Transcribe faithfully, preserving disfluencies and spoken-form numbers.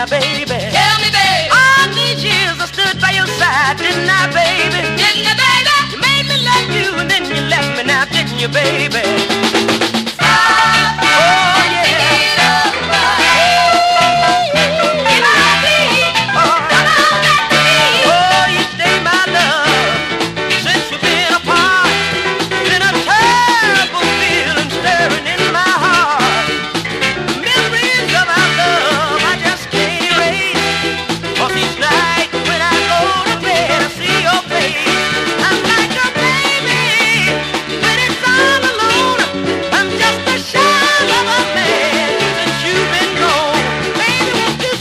now, baby. Tell me, baby. All these years I stood by your side, didn't I, baby? Didn't you, baby? You made me love you and then you left me now, didn't you, baby?